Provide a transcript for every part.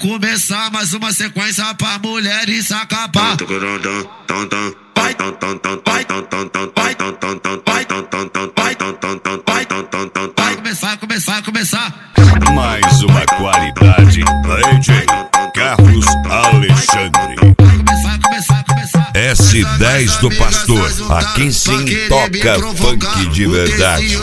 começar mais uma sequência pra mulheres acabar. Vai, começar. Mais uma qualidade. DJ Carlos Alexandre. Começar. S10 do Pastor. Aqui sim toca funk de verdade.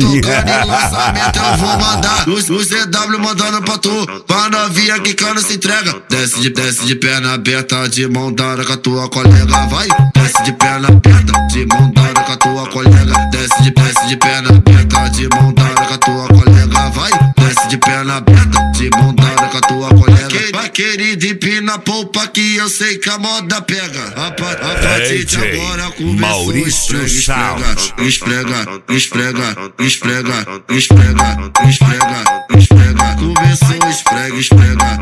Eu vou mandar o CW mandando pra tu, pra novinha que cana se entrega. Desce de perna aberta, de mão dada com a tua colega. Vai, desce de perna aberta, de mão dada com a tua colega. Desce de perna aberta, de mão dada com a tua colega. Vai, desce de perna aberta, de mão dada com a tua colega. Vai, querida, empina a polpa que eu sei que a moda pega. A partir de agora começou Maurício Sound. esfrega. Começou esfrega.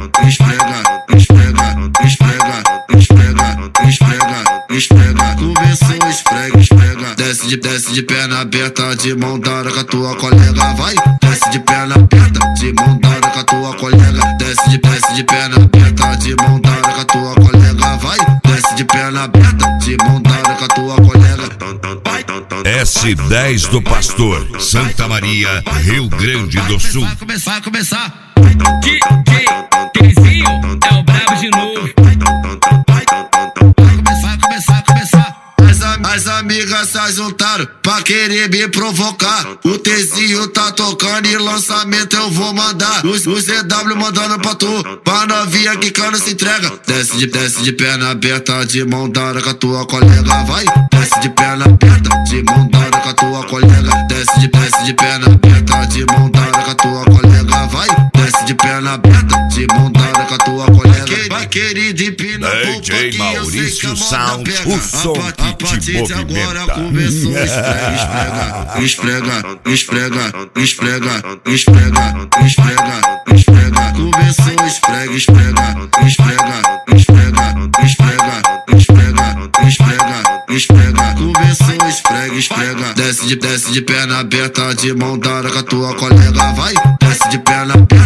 Começou esfrega. Desce de perna aberta, de mão dada com a tua colega. Vai, desce de perna aberta, de mão dada com a tua colega. Desce de perna aberta, de mão dada com a tua colega. Vai, desce de perna aberta, de mão dada com a tua colega. S10 do Pastor, Santa Maria, Rio Grande do Sul. Começar. DJ Tezinho é o brabo de novo. Começar. As amigas se juntaram pra querer me provocar. O Tezinho tá tocando e lançamento eu vou mandar. O CW mandando pra tu, pra novinha que cana se entrega. Desce de perna aberta, de mão dada com a tua colega. Vai, desce de perna aberta, de mão dada com a tua colega. Desce de perna aberta, de mão dada com a tua colega. Vai, desce de perna aberta, de mão dada com a tua colega. Vai, querida, empina a polpa DJ que eu sei que a Maurício moda Sound, pega. o som que te Agora movimenta. começou esfrega. Começou esfrega. Começou esfrega. Desce de perna aberta, de mão dada com a tua colega. Vai, desce de perna aberta,